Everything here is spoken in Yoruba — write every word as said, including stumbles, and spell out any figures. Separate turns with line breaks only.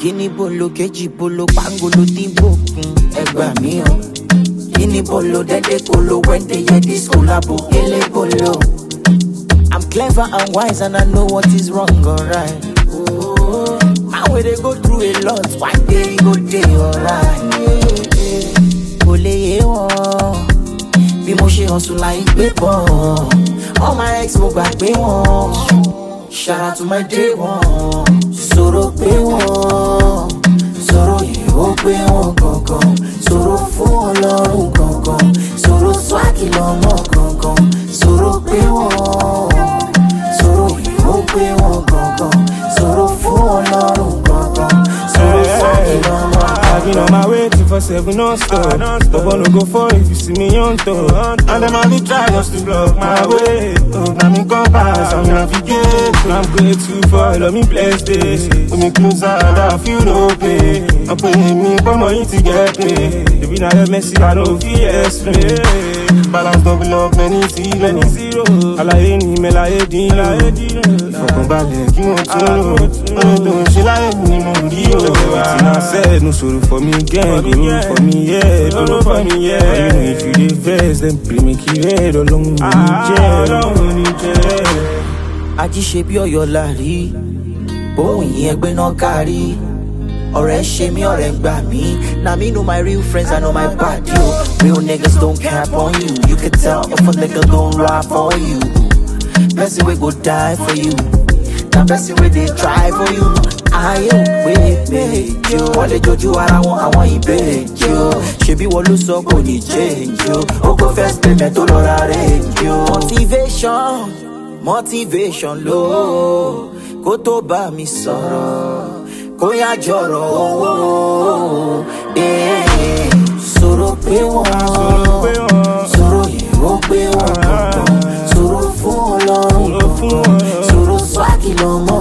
Kini bolo keji bolo pangolo dimbo Egba mi o Kini bolo dede kolo when they hear this collabo ele bolo I'm clever and wise and I know what is wrong, alright. Oh, man, where they go through a lot, one day go day, alright. Ole ye won, bí mo ṣe hustle like paper. All my ex mo gbàgbé wọn. Shout out to my day one. Sọ̀rọ̀ pé wọn, sọ̀rọ̀ yìí ó pé wọn gangan. Sọ̀rọ̀ fún Ọlọ́run gangan. Sọ̀rọ̀ swagi lọ́mọ gangan. Sọ̀rọ̀ pé wọn.
I've been on my way two for seven non-stop. But wanna go for if you see me on top. And them all be try just to block my way. Oh, now me compass, I'm navigate. I'm grateful for all of me blessed days. When me closer, I feel no pain. I'm paying me for money to get paid. If you not messy, I don't feel explain. Balance double up many zero, many zero. Alaye ni melaye di, melaye di. Ìfọ̀kànbalẹ̀ kí wọ́n tún lò. Ọ̀rọ̀ tó ń ṣe láyé ni mo rí o. Everything I said, no sorrow for me again. Don't roll for me, yeah. Don't roll for me, yeah. But you know if you dey vex, then pray make it red. Ọlọ́run ò ní jẹ́, Ọlọ́run ò ní jẹ́.
Ají ṣe bí Ọ̀yọ́ lárí, bóun yìí ẹgbẹ́ náà kárí. Ọ̀rẹ́ ṣe mí, ọ̀rẹ́ gbà mí. Now me know my real friends, I know my body. Real niggas don't cap on you. You can tell if a nigga don't ride for you. Person we go die for you. Now person we they try for you. I am with me, you. Wọ́n lè jojú ara wọn, àwọn ìbejì o. Ṣebí wọ́n ló sọ kò ní change o. Ó kò first payment tó lọ́ra range o. Motivation, motivation ló. Kó tó bá mi sọ̀rọ̀. Koya jọ̀rọ̀ owó, eh. Sọ̀rọ̀ pé wọ́n, sọ̀rọ̀ yìí ó pé wọ́n gangan. Sọ̀rọ̀ fún Ọlọ́run gangan. Sọ̀rọ̀ swagi lọ́mọ